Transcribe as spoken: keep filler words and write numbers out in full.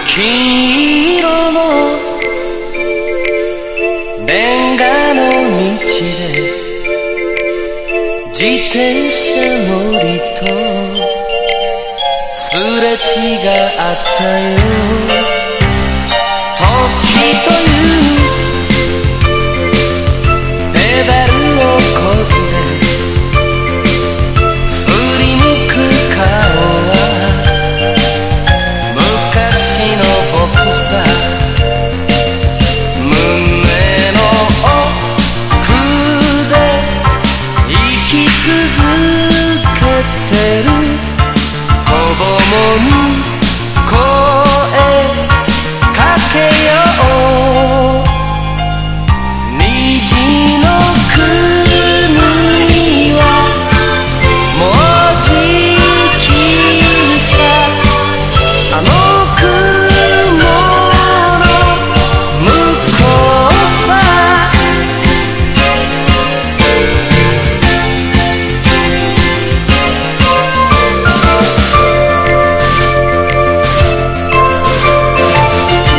黄色のレンガの道で自転車乗りとすれ違ったよ。時というペダルをこぐで振り向く顔は昔の僕さ。胸の奥で生き続けてる子供に